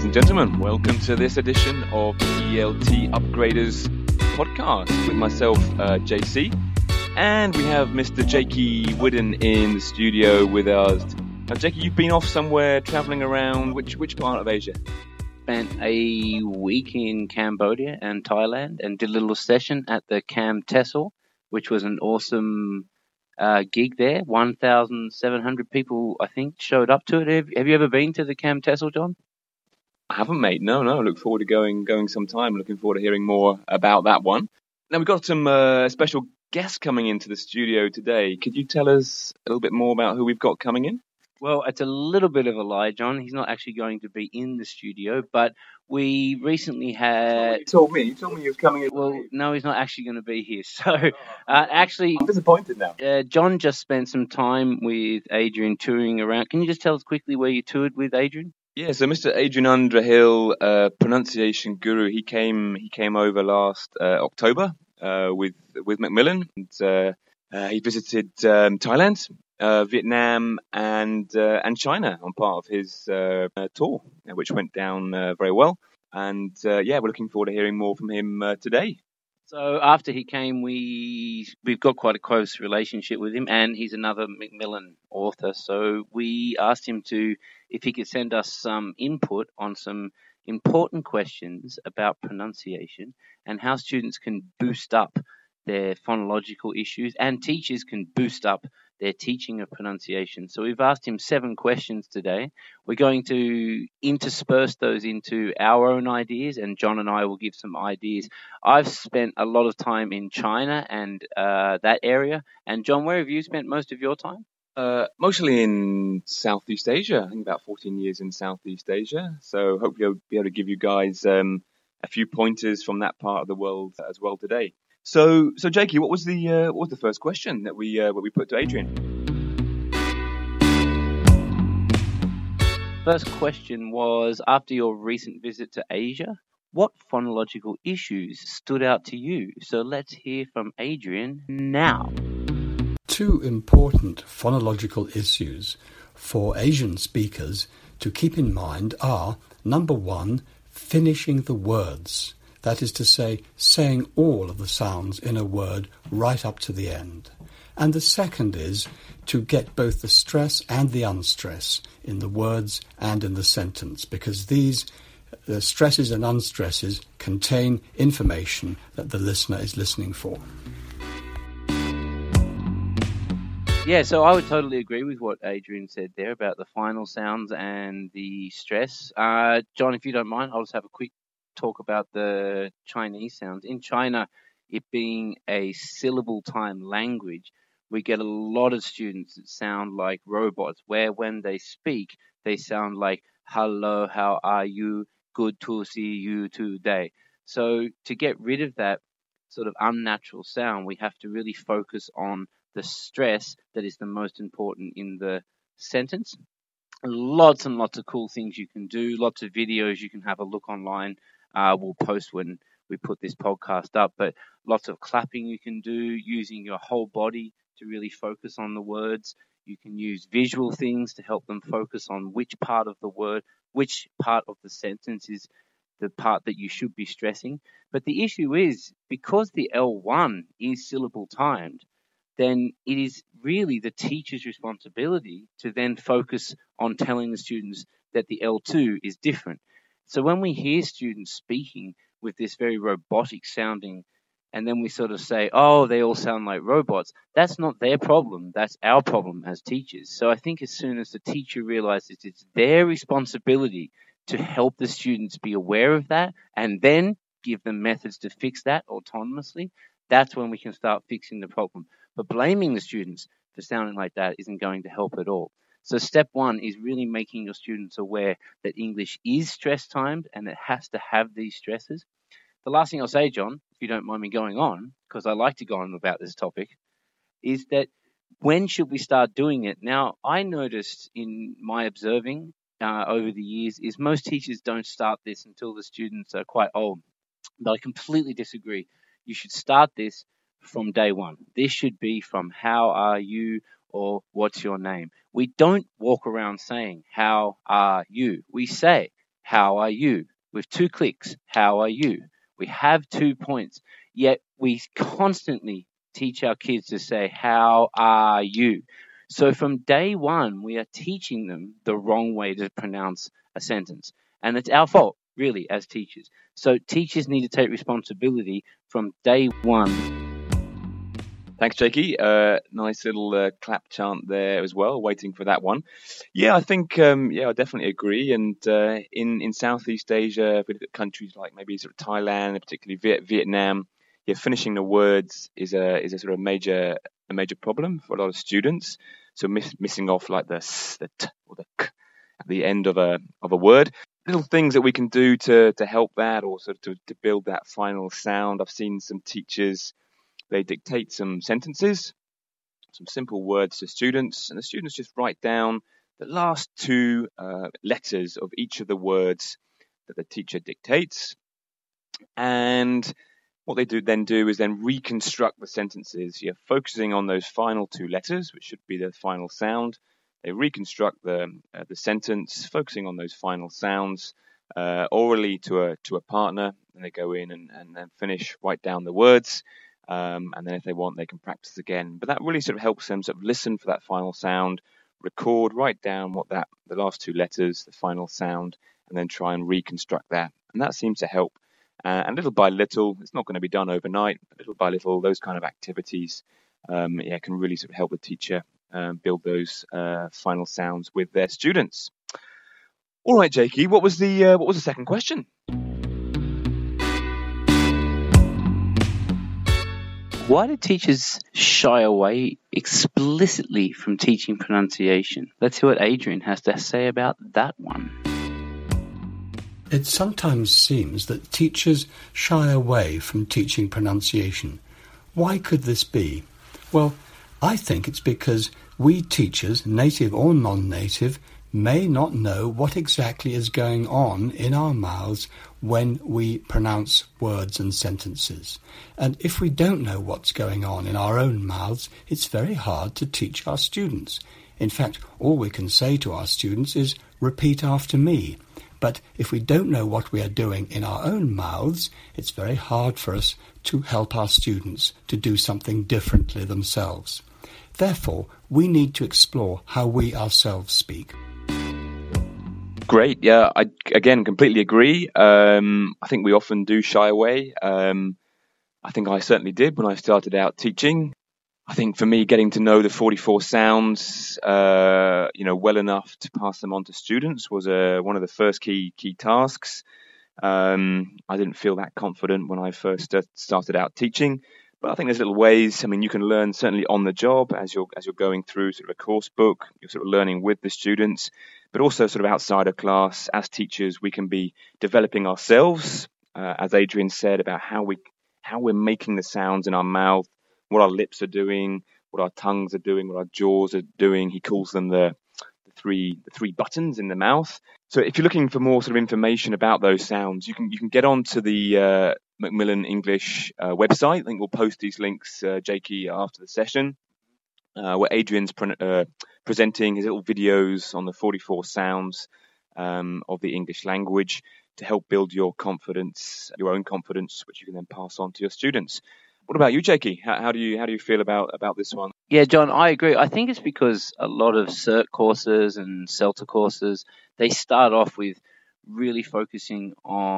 and gentlemen, welcome to this edition of the ELT Upgraders podcast with myself, JC, and we have Mr. Jakey Whitten in the studio with us. Now, Jakey, you've been off somewhere travelling around. Which part of Asia? Spent a week in Cambodia and Thailand and did a little session at the Cam Tessel, which was an awesome gig there. 1,700 people, I think, showed up to it. Have you ever been to the Cam Tessel, John? I haven't, mate. No. I look forward to going sometime. Looking forward to hearing more about that one. Now, we've got some special guests coming into the studio today. Could you tell us a little bit more about who we've got coming in? Well, it's a little bit of a lie, John. He's not actually going to be in the studio, but we recently had... You told me he was coming in. Well, no, he's not actually going to be here. So, actually... I'm disappointed now. John just spent some time with Adrian touring around. Can you just tell us quickly where you toured with Adrian? Yeah, so Mr. Adrian Underhill, pronunciation guru, he came over last October with Macmillan. And, he visited Thailand, Vietnam, and China on part of his tour, which went down very well. And we're looking forward to hearing more from him today. So after he came, we've got quite a close relationship with him, and he's another Macmillan author. So we asked him if he could send us some input on some important questions about pronunciation and how students can boost up their phonological issues and teachers can boost up their teaching of pronunciation. So we've asked him 7 questions today. We're going to intersperse those into our own ideas, and John and I will give some ideas. I've spent a lot of time in China and that area. And John, where have you spent most of your time? Mostly in Southeast Asia. I think about 14 years in Southeast Asia. So hopefully I'll be able to give you guys a few pointers from that part of the world as well today. So Jakey, what was the first question that we put to Adrian? First question was, after your recent visit to Asia, what phonological issues stood out to you? So let's hear from Adrian now. 2 important phonological issues for Asian speakers to keep in mind are, number 1, finishing the words. That is to say, saying all of the sounds in a word right up to the end. And the second is to get both the stress and the unstress in the words and in the sentence, because the stresses and unstresses contain information that the listener is listening for. Yeah, so I would totally agree with what Adrian said there about the final sounds and the stress. John, if you don't mind, I'll just have a quick talk about the Chinese sounds. In China, it being a syllable time language, we get a lot of students that sound like robots, where when they speak, they sound like, hello, how are you? Good to see you today. So to get rid of that sort of unnatural sound, we have to really focus on the stress that is the most important in the sentence. Lots and lots of cool things you can do, lots of videos you can have a look online. We'll post when we put this podcast up, but lots of clapping you can do, using your whole body to really focus on the words. You can use visual things to help them focus on which part of the word, which part of the sentence is the part that you should be stressing. But the issue is, because the L1 is syllable timed, then it is really the teacher's responsibility to then focus on telling the students that the L2 is different. So when we hear students speaking with this very robotic sounding, and then we sort of say, oh, they all sound like robots, that's not their problem. That's our problem as teachers. So I think as soon as the teacher realizes it's their responsibility to help the students be aware of that and then give them methods to fix that autonomously, that's when we can start fixing the problem. But blaming the students for sounding like that isn't going to help at all. So step 1 is really making your students aware that English is stress timed and it has to have these stresses. The last thing I'll say, John, if you don't mind me going on, because I like to go on about this topic, is that when should we start doing it? Now, I noticed in my observing over the years is most teachers don't start this until the students are quite old. But I completely disagree. You should start this from day 1. This should be from how are you or what's your name. We don't walk around saying how are you. We say how are you? With 2 clicks, how are you? We have 2 points, yet we constantly teach our kids to say, how are you? So from day one, we are teaching them the wrong way to pronounce a sentence. And it's our fault, really, as teachers. So teachers need to take responsibility from day one. Thanks, Jakey. Nice little clap chant there as well. Waiting for that one. Yeah, I think I definitely agree. And in Southeast Asia, if we look at countries like maybe sort of Thailand, particularly Vietnam, finishing the words is a sort of major problem for a lot of students. So missing off like the s, the t, or the k at the end of a word. Little things that we can do to help that, or sort of to build that final sound. I've seen some teachers. They dictate some sentences, some simple words to students, and the students just write down the last 2 letters of each of the words that the teacher dictates. And what they do is reconstruct the sentences, focusing on those final 2 letters, which should be the final sound. They reconstruct the sentence, focusing on those final sounds orally to a partner, and they go in and then finish, write down the words. And then if they want, they can practice again. But that really sort of helps them sort of listen for that final sound, record, write down the last 2 letters, the final sound, and then try and reconstruct that. And that seems to help. And little by little, it's not going to be done overnight, but little by little, those kind of activities can really sort of help the teacher build those final sounds with their students. All right, Jakey, what was the second question? Why do teachers shy away explicitly from teaching pronunciation? Let's hear what Adrian has to say about that one. It sometimes seems that teachers shy away from teaching pronunciation. Why could this be? Well, I think it's because we teachers, native or non-native, may not know what exactly is going on in our mouths when we pronounce words and sentences. And if we don't know what's going on in our own mouths, it's very hard to teach our students. In fact, all we can say to our students is, repeat after me. But if we don't know what we are doing in our own mouths, it's very hard for us to help our students to do something differently themselves. Therefore, we need to explore how we ourselves speak. Great. Yeah, I, again, completely agree. I think we often do shy away. I think I certainly did when I started out teaching. I think for me, getting to know the 44 sounds, well enough to pass them on to students was one of the first key tasks. I didn't feel that confident when I first started out teaching, but I think there's little ways. I mean, you can learn certainly on the job as you're going through sort of a course book. You're sort of learning with the students, but also sort of outside of class. As teachers, we can be developing ourselves, as Adrian said, about how we're making the sounds in our mouth, what our lips are doing, what our tongues are doing, what our jaws are doing. He calls them the three buttons in the mouth. So if you're looking for more sort of information about those sounds, you can get onto the Macmillan English website. I think we'll post these links, Jakey, after the session, where Adrian's presenting his little videos on the 44 sounds of the English language to help build your confidence, your own confidence, which you can then pass on to your students. What about you, Jakey? How do you feel about this one? Yeah, John, I agree. I think it's because a lot of CERT courses and CELTA courses, they start off with really focusing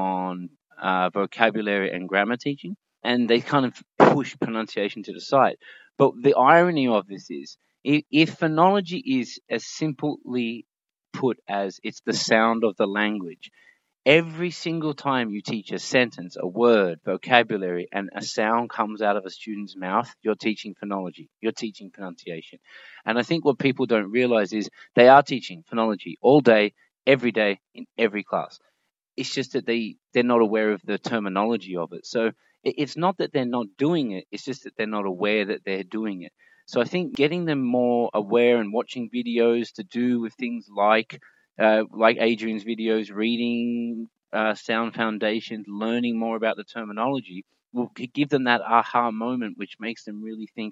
on vocabulary and grammar teaching, and they kind of push pronunciation to the side. But the irony of this is, if phonology is as simply put as it's the sound of the language, every single time you teach a sentence, a word, vocabulary, and a sound comes out of a student's mouth, you're teaching phonology. You're teaching pronunciation. And I think what people don't realize is they are teaching phonology all day, every day, in every class. It's just that they're not aware of the terminology of it. So it's not that they're not doing it. It's just that they're not aware that they're doing it. So I think getting them more aware and watching videos to do with things like Adrian's videos, reading sound foundations, learning more about the terminology, will give them that aha moment, which makes them really think,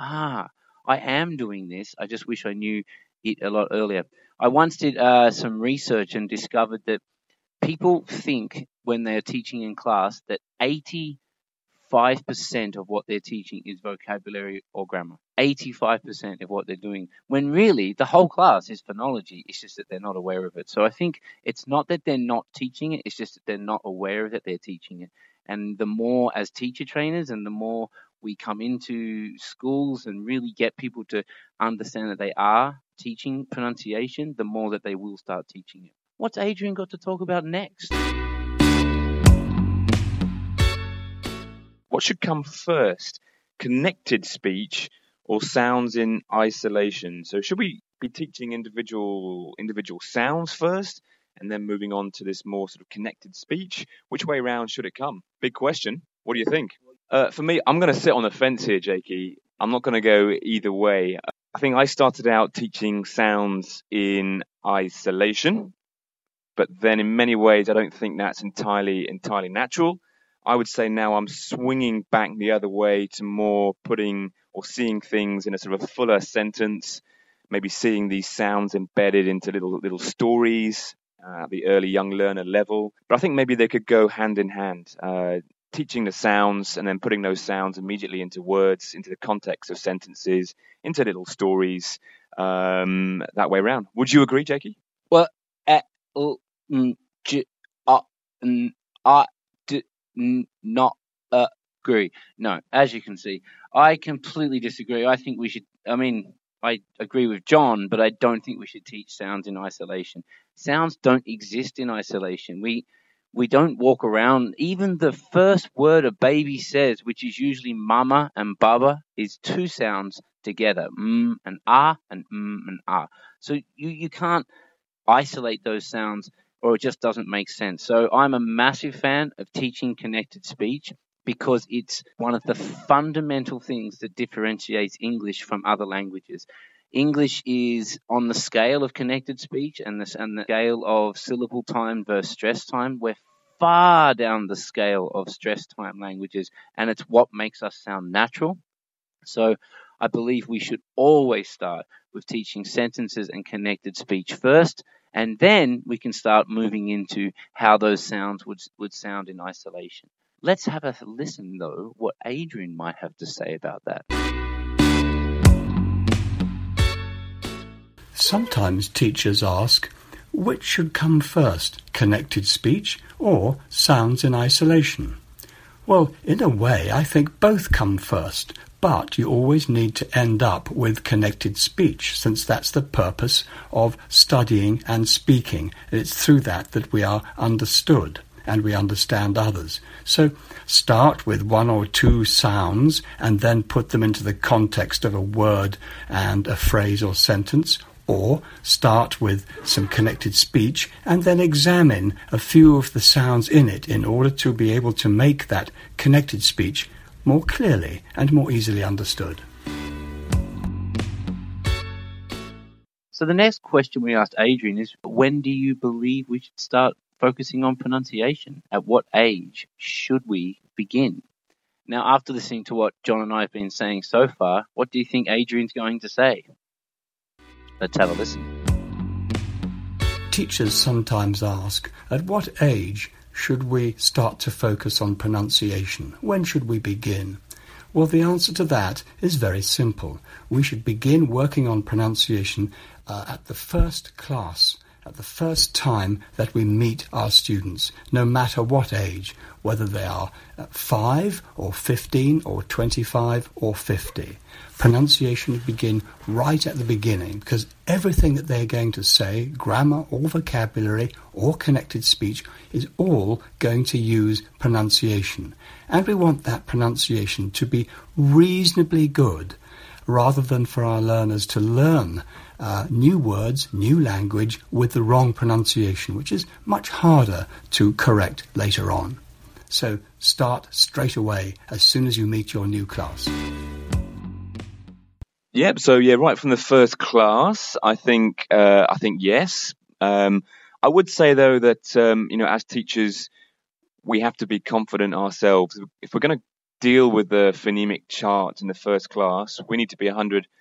I am doing this. I just wish I knew it a lot earlier. I once did some research and discovered that people think when they're teaching in class that 85% of what they're teaching is vocabulary or grammar. 85% of what they're doing, when really the whole class is phonology. It's just that they're not aware of it. So I think it's not that they're not teaching it, it's just that they're not aware that they're teaching it. And the more as teacher trainers and the more we come into schools and really get people to understand that they are teaching pronunciation, the more that they will start teaching it. What's Adrian got to talk about next? What should come first, connected speech or sounds in isolation? So should we be teaching individual sounds first and then moving on to this more sort of connected speech? Which way around should it come? Big question. What do you think? For me, I'm going to sit on the fence here, Jakey. I'm not going to go either way. I think I started out teaching sounds in isolation, but then in many ways, I don't think that's entirely natural. I would say now I'm swinging back the other way to more putting or seeing things in a sort of a fuller sentence, maybe seeing these sounds embedded into little stories at the early young learner level. But I think maybe they could go hand in hand, teaching the sounds and then putting those sounds immediately into words, into the context of sentences, into little stories, that way around. Would you agree, Jakey? Well, not agree. No, as you can see, I completely disagree. I think we should, I agree with John, but I don't think we should teach sounds in isolation. Sounds don't exist in isolation. We don't walk around. Even the first word a baby says, which is usually mama and baba, is two sounds together, and ah and and ah. So you can't isolate those sounds, or it just doesn't make sense. So I'm a massive fan of teaching connected speech because it's one of the fundamental things that differentiates English from other languages. English is on the scale of connected speech and the scale of syllable time versus stress time. We're far down the scale of stress time languages, and it's what makes us sound natural. So I believe we should always start with teaching sentences and connected speech first, and then we can start moving into how those sounds would sound in isolation. Let's have a listen, though, what Adrian might have to say about that. Sometimes teachers ask, which should come first, connected speech or sounds in isolation? Well, in a way, I think both come first, but you always need to end up with connected speech, since that's the purpose of studying and speaking. It's through that we are understood and we understand others. So start with one or two sounds and then put them into the context of a word and a phrase or sentence, or start with some connected speech and then examine a few of the sounds in it in order to be able to make that connected speech more clearly and more easily understood. So the next question we asked Adrian is, when do you believe we should start focusing on pronunciation? At what age should we begin? Now, after listening to what John and I have been saying so far, what do you think Adrian's going to say? Let's have a listen. Teachers sometimes ask, at what age should we start to focus on pronunciation? When should we begin? Well, the answer to that is very simple. We should begin working on pronunciation at the first class, at the first time that we meet our students, no matter what age, whether they are 5 or 15 or 25 or 50. Pronunciation would begin right at the beginning, because everything that they're going to say, grammar or vocabulary or connected speech, is all going to use pronunciation. And we want that pronunciation to be reasonably good, rather than for our learners to learn new words, new language with the wrong pronunciation, which is much harder to correct later on. So start straight away as soon as you meet your new class. Yep. So right from the first class, I think yes. I would say though that as teachers, we have to be confident ourselves. If we're going to deal with the phonemic chart in the first class, we need to be 100%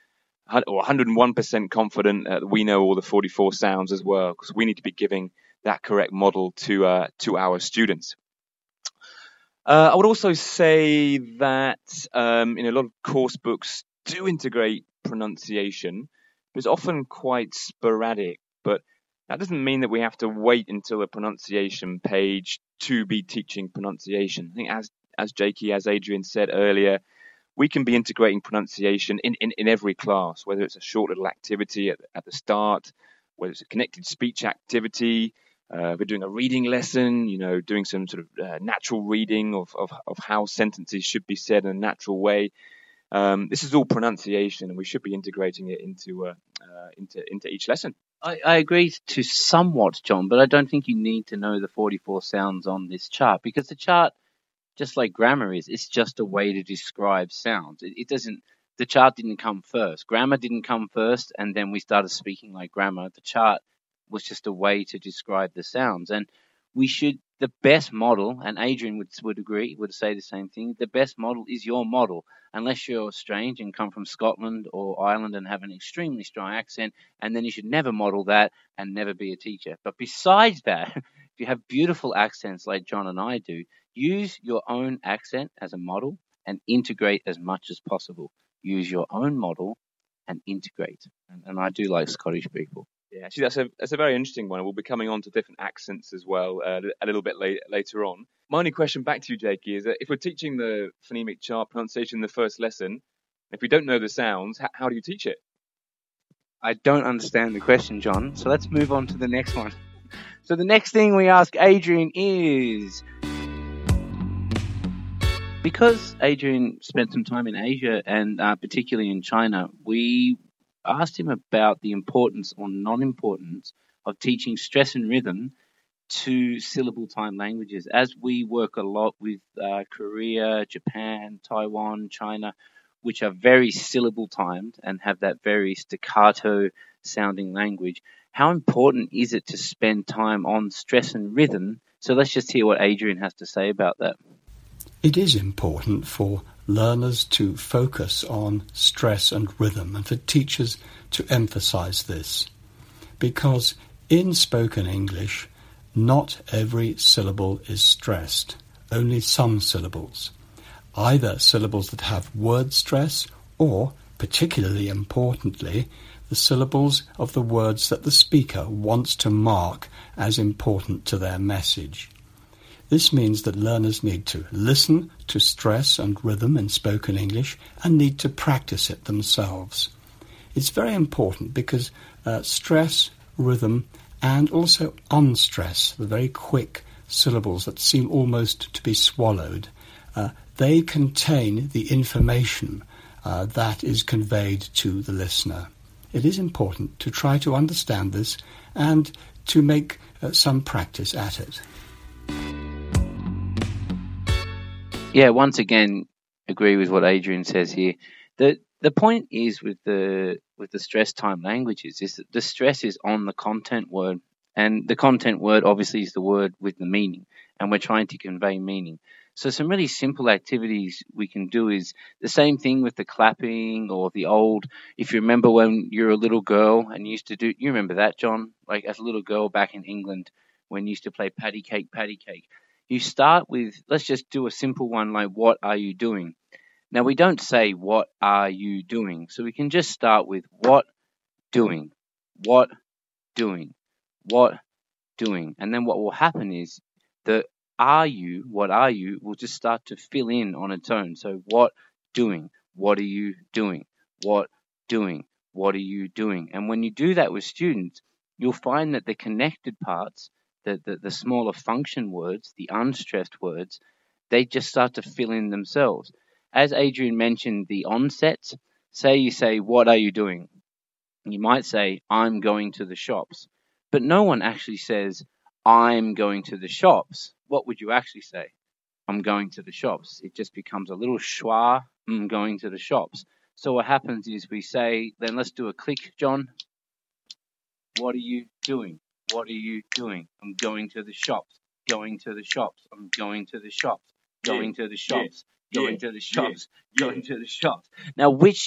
or 101% confident that we know all the 44 sounds as well, because we need to be giving that correct model to our students. I would also say that a lot of course books do integrate pronunciation, but it's often quite sporadic. But that doesn't mean that we have to wait until a pronunciation page to be teaching pronunciation. I think as Jakey, as Adrian said earlier, we can be integrating pronunciation in every class, whether it's a short little activity at the start, whether it's a connected speech activity. We're doing a reading lesson, doing some sort of natural reading of how sentences should be said in a natural way. This is all pronunciation, and we should be integrating it into each lesson. I agree to somewhat, John, but I don't think you need to know the 44 sounds on this chart, because the chart, just like grammar is, it's just a way to describe sounds. It doesn't. The chart didn't come first. Grammar didn't come first, and then we started speaking like grammar. The chart was just a way to describe the sounds, and the best model, and Adrian would agree, would say the same thing. The best model is your model, unless you're strange and come from Scotland or Ireland and have an extremely strong accent, and then you should never model that and never be a teacher. But besides that, if you have beautiful accents like John and I do, use your own accent as a model and integrate as much as possible. Use your own model and integrate. And I do like Scottish people. Yeah, actually, that's a very interesting one. We'll be coming on to different accents as well a little bit later on. My only question back to you, Jakey, is that if we're teaching the phonemic chart pronunciation in the first lesson, if we don't know the sounds, how do you teach it? I don't understand the question, John, so let's move on to the next one. So the next thing we ask Adrian is, because Adrian spent some time in Asia and particularly in China, we asked him about the importance or non-importance of teaching stress and rhythm to syllable time languages. As we work a lot with Korea, Japan, Taiwan, China, which are very syllable timed and have that very staccato sounding language, how important is it to spend time on stress and rhythm? So let's just hear what Adrian has to say about that. It is important for learners to focus on stress and rhythm, and for teachers to emphasize this, because in spoken English, not every syllable is stressed, only some syllables, either syllables that have word stress or, particularly importantly, the syllables of the words that the speaker wants to mark as important to their message. This means that learners need to listen to stress and rhythm in spoken English and need to practice it themselves. It's very important because stress, rhythm, and also unstress, the very quick syllables that seem almost to be swallowed, they contain the information that is conveyed to the listener. It is important to try to understand this and to make some practice at it. Yeah, once again, agree with what Adrian says here. The point is with the stress time languages is that the stress is on the content word, and the content word obviously is the word with the meaning, and we're trying to convey meaning. So some really simple activities we can do is the same thing with the clapping or the old, if you remember when you're a little girl and you used to do, you remember that, John? Like as a little girl back in England when you used to play patty cake. You start with, let's just do a simple one like, what are you doing? Now, we don't say, what are you doing? So we can just start with, what doing? What doing? What doing? And then what will happen is the what are you, will just start to fill in on its own. So what doing? What are you doing? What doing? What are you doing? And when you do that with students, you'll find that the connected parts, the smaller function words, the unstressed words, they just start to fill in themselves. As Adrian mentioned, the onsets, say you say, what are you doing? You might say, I'm going to the shops. But no one actually says, I'm going to the shops. What would you actually say? I'm going to the shops. It just becomes a little schwa, I'm going to the shops. So what happens is we say, then let's do a click, John. What are you doing? What are you doing? I'm going to the shops. Going to the shops. I'm going to the shops. Going to the shops. Going to the shops. Going to the shops. Now, which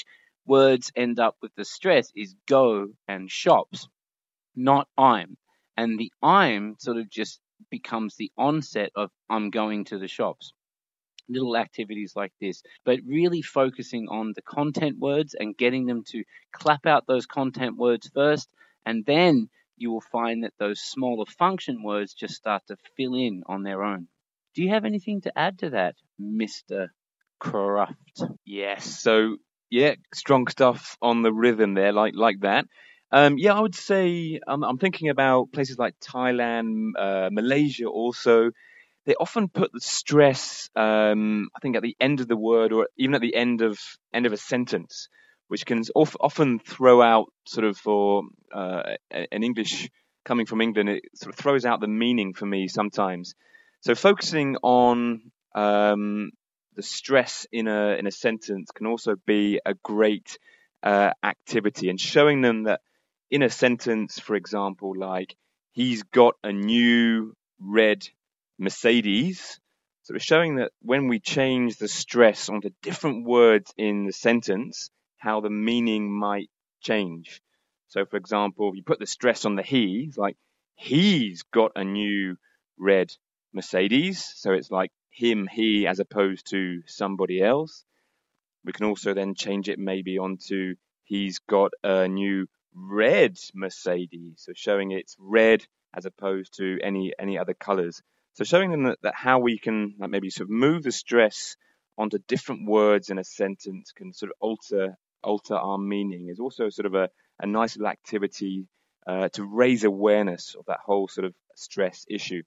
words end up with the stress is go and shops, not I'm. And the I'm sort of just becomes the onset of I'm going to the shops. Little activities like this, but really focusing on the content words and getting them to clap out those content words first, and then you will find that those smaller function words just start to fill in on their own. Do you have anything to add to that, Mr. Cruft? Yes. So yeah, strong stuff on the rhythm there, like that. Yeah, I would say I'm thinking about places like Thailand, Malaysia also. They often put the stress, I think, at the end of the word or even at the end of a sentence, which can often throw out sort of for an English coming from England, it sort of throws out the meaning for me sometimes. So focusing on the stress in a sentence can also be a great activity, and showing them that in a sentence, for example, like he's got a new red Mercedes. So we're showing that when we change the stress onto different words in the sentence, how the meaning might change. So, for example, if you put the stress on the he, it's like he's got a new red Mercedes. So it's like him, he, as opposed to somebody else. We can also then change it maybe onto he's got a new red Mercedes. So showing it's red as opposed to any other colors. So showing them that how we can maybe sort of move the stress onto different words in a sentence can sort of alter our meaning is also sort of a nice little activity to raise awareness of that whole sort of stress issue.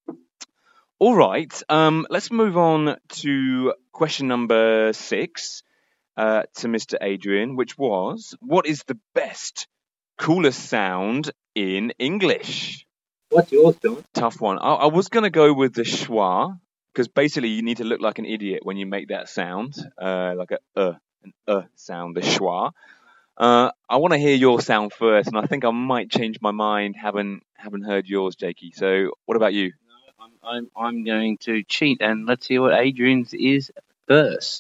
All right, let's move on to question number 6 to Mr. Adrian, which was, what is the best, coolest sound in English? What's yours, John? Tough one. I was going to go with the schwa, because basically you need to look like an idiot when you make that sound, like an sound, the schwa. I want to hear your sound first, and I think I might change my mind. Haven't heard yours, Jakey. So what about you? I'm going to cheat, and let's see what Adrian's is first.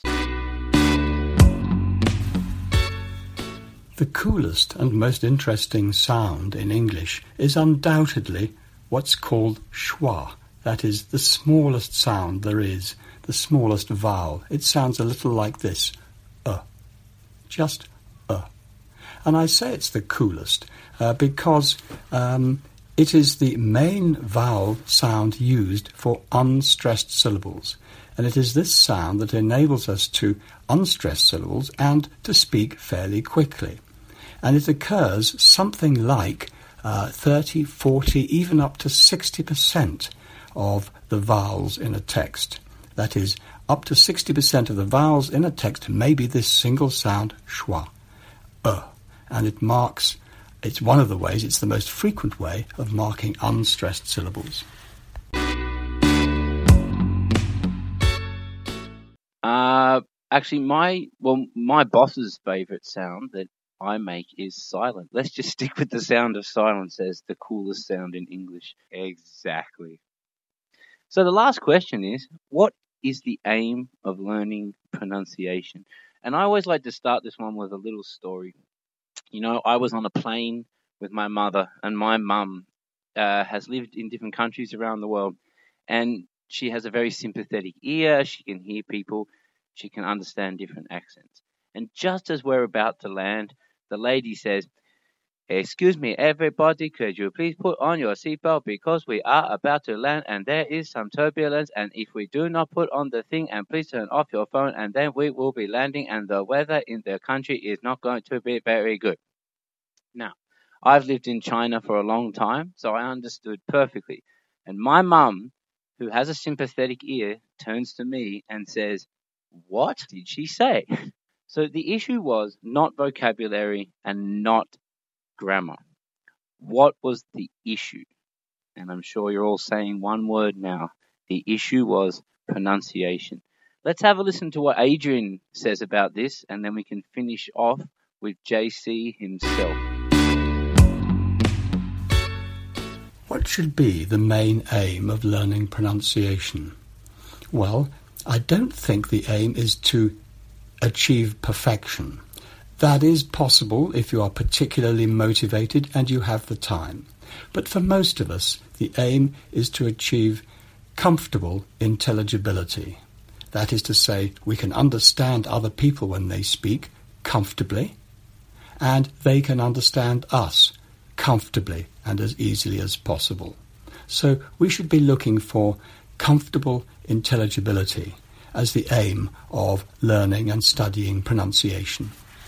The coolest and most interesting sound in English is undoubtedly what's called schwa. That is the smallest sound there is, the smallest vowel. It sounds a little like this, just. And I say it's the coolest because it is the main vowel sound used for unstressed syllables. And it is this sound that enables us to unstress syllables and to speak fairly quickly. And it occurs something like 30, 40, even up to 60% of the vowels in a text. That is, up to 60% of the vowels in a text may be this single sound, schwa, and it's one of the ways, it's the most frequent way of marking unstressed syllables. Actually, my boss's favourite sound that I make is silent. Let's just stick with the sound of silence as the coolest sound in English. Exactly. So the last question is, what is the aim of learning pronunciation? And I always like to start this one with a little story. You know, I was on a plane with my mother, and my mum has lived in different countries around the world, and she has a very sympathetic ear. She can hear people. She can understand different accents. And just as we're about to land, the lady says, "Excuse me, everybody, could you please put on your seatbelt because we are about to land and there is some turbulence, and if we do not put on the thing, and please turn off your phone, and then we will be landing and the weather in the country is not going to be very good." Now, I've lived in China for a long time, so I understood perfectly. And my mum, who has a sympathetic ear, turns to me and says, "What did she say?" So the issue was not vocabulary and not grammar. What was the issue? And I'm sure you're all saying one word now. The issue was pronunciation. Let's have a listen to what Adrian says about this, and then we can finish off with JC himself. What should be the main aim of learning pronunciation? Well, I don't think the aim is to achieve perfection. That is possible if you are particularly motivated and you have the time. But for most of us, the aim is to achieve comfortable intelligibility. That is to say, we can understand other people when they speak comfortably, and they can understand us comfortably and as easily as possible. So we should be looking for comfortable intelligibility as the aim of learning and studying pronunciation.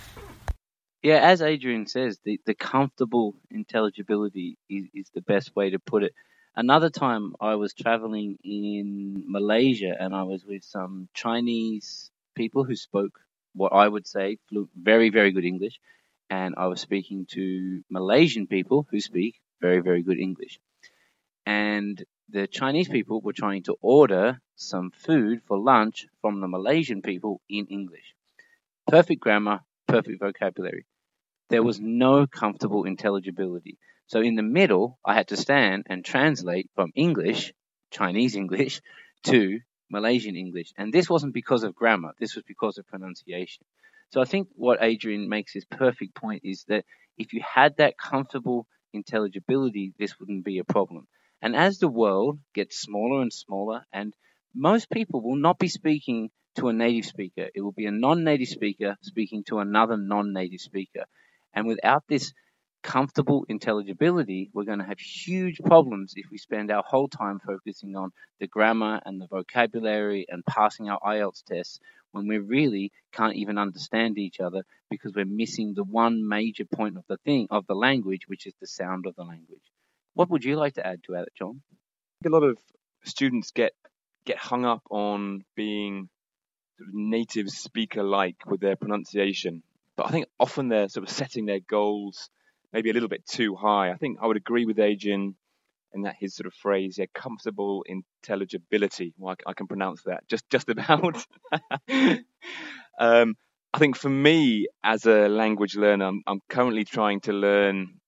Yeah, as Adrian says, the comfortable intelligibility is the best way to put it. Another time I was traveling in Malaysia and I was with some Chinese people who spoke what I would say very, very good English. And I was speaking to Malaysian people who speak very, very good English. And the Chinese people were trying to order some food for lunch from the Malaysian people in English. Perfect grammar, perfect vocabulary. There was no comfortable intelligibility. So in the middle, I had to stand and translate from English, Chinese English, to Malaysian English. And this wasn't because of grammar. This was because of pronunciation. So I think what Adrian makes his perfect point is that if you had that comfortable intelligibility, this wouldn't be a problem. And as the world gets smaller and smaller, and most people will not be speaking to a native speaker. It will be a non-native speaker speaking to another non-native speaker. And without this comfortable intelligibility, we're going to have huge problems if we spend our whole time focusing on the grammar and the vocabulary and passing our IELTS tests when we really can't even understand each other because we're missing the one major point of the language, which is the sound of the language. What would you like to add to that, John? A lot of students get hung up on being sort of native speaker-like with their pronunciation. But I think often they're sort of setting their goals maybe a little bit too high. I think I would agree with Adrian in that his sort of phrase, comfortable intelligibility. Well, I can pronounce that just about. I think for me, as a language learner, I'm currently trying to learn,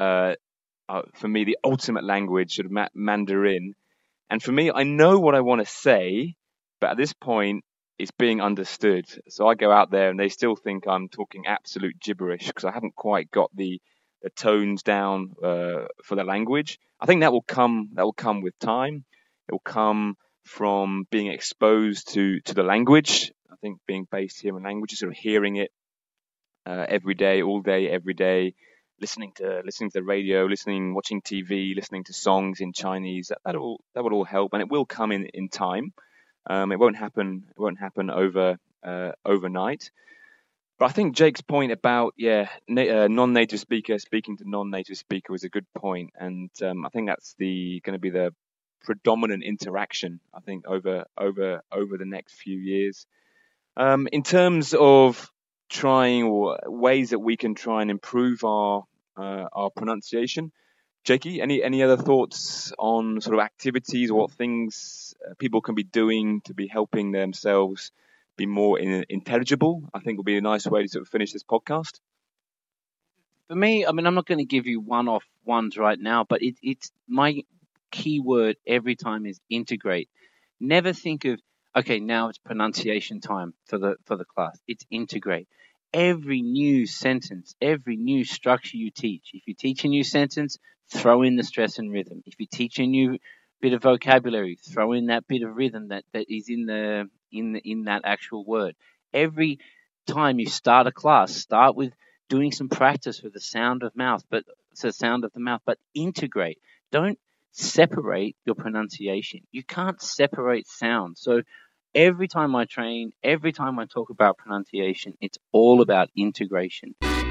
for me, the ultimate language, sort of Mandarin. And for me, I know what I want to say, but at this point, it's being understood. So I go out there and they still think I'm talking absolute gibberish because I haven't quite got the tones down for the language. I think that will come with time. It will come from being exposed to the language. I think being based here in language is sort of hearing it every day, all day, every day, listening to the radio, watching TV, listening to songs in Chinese. That would all help, and it will come in time. It won't happen overnight. But I think Jake's point about non-native speaker speaking to non-native speaker was a good point, and I think that's going to be the predominant interaction. I think over the next few years, in terms of trying or ways that we can try and improve our pronunciation. Jakey, any other thoughts on sort of activities or what things people can be doing to be helping themselves be more intelligible? I think would be a nice way to sort of finish this podcast. For me, I mean, I'm not going to give you one-off ones right now, but it's my key word every time is integrate. Never think of, okay, now it's pronunciation time for the class. It's integrate. Every new sentence, every new structure you teach. If you teach a new sentence, throw in the stress and rhythm. If you teach a new bit of vocabulary, throw in that bit of rhythm that is in that actual word. Every time you start a class, start with doing some practice with the sound of the mouth, but integrate. Don't separate your pronunciation. You can't separate sound. So every time I train, every time I talk about pronunciation, it's all about integration.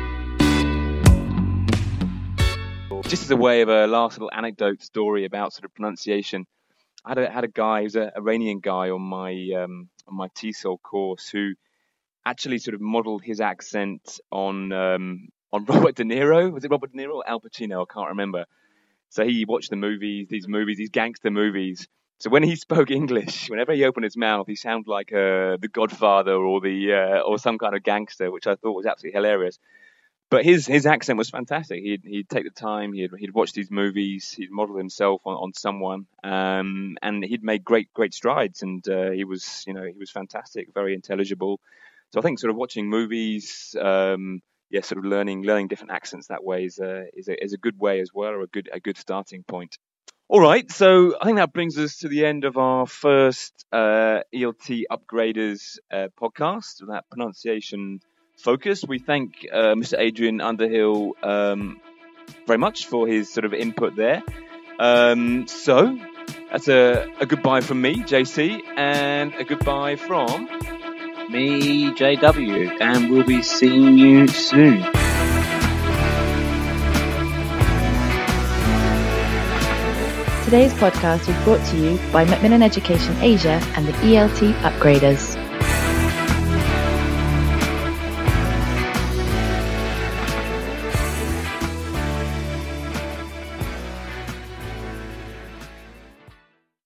Just as a way of a last little anecdote story about sort of pronunciation, I had a guy, he was an Iranian guy on my TESOL course who actually sort of modeled his accent on Robert De Niro. Was it Robert De Niro or Al Pacino? I can't remember. So he watched these gangster movies. So when he spoke English, whenever he opened his mouth, he sounded like the Godfather or some kind of gangster, which I thought was absolutely hilarious. But his accent was fantastic. He'd take the time. He'd watch these movies. He'd model himself on someone, and he'd made great strides. And he was fantastic, very intelligible. I think sort of watching movies, sort of learning different accents that way is a good way as well, or a good starting point. All right, so I think that brings us to the end of our first ELT Upgraders podcast, that pronunciation focus. We thank Mr. Adrian Underhill very much for his sort of input there. So that's a goodbye from me, JC, and a goodbye from me, JW, and we'll be seeing you soon. Today's podcast was brought to you by Macmillan Education Asia and the ELT Upgraders.